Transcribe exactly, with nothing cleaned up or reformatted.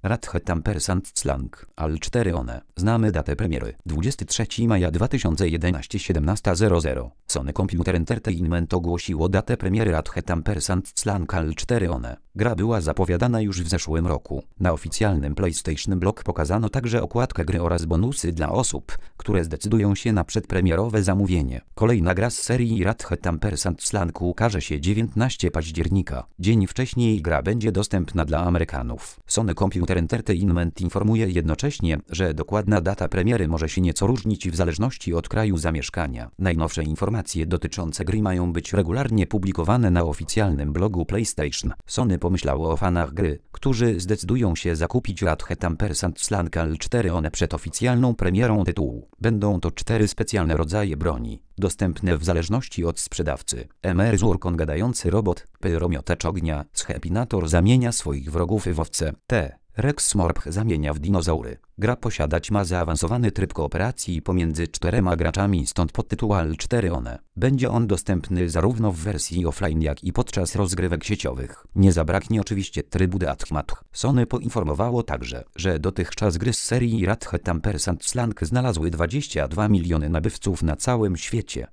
Ratchet Ampersand Slang, Al cztery one. Znamy datę premiery. dwudziestego trzeciego maja dwa tysiące jedenastego, siedemnasta zero zero. Sony Computer Entertainment ogłosiło datę premiery Ratchet Ampersand Slang Al cztery one. Gra była zapowiadana już w zeszłym roku. Na oficjalnym PlayStation Blog pokazano także okładkę gry oraz bonusy dla osób, które zdecydują się na przedpremierowe zamówienie. Kolejna gra z serii Ratchet Ampersand Slang ukaże się dziewiętnastego października. Dzień wcześniej gra będzie dostępna dla Amerykanów. Sony Computer Entertainment informuje jednocześnie, że dokładna data premiery może się nieco różnić w zależności od kraju zamieszkania. Najnowsze informacje dotyczące gry mają być regularnie publikowane na oficjalnym blogu PlayStation. Sony pomyślało o fanach gry, którzy zdecydują się zakupić Ratchet Ampersand Slang Al cztery one przed oficjalną premierą tytułu. Będą to cztery specjalne rodzaje broni, dostępne w zależności od sprzedawcy. M R Zurkon gadający robot, pyromiotacz ognia, Schepinator zamienia swoich wrogów w owce, T. Rex Morph zamienia w dinozaury. Gra posiadać ma zaawansowany tryb kooperacji pomiędzy czterema graczami, stąd podtytuł Al cztery one. Będzie on dostępny zarówno w wersji offline, jak i podczas rozgrywek sieciowych. Nie zabraknie oczywiście trybu Deathmatch. Sony poinformowało także, że dotychczas gry z serii Ratchet Ampersand Slang znalazły dwadzieścia dwa miliony nabywców na całym świecie.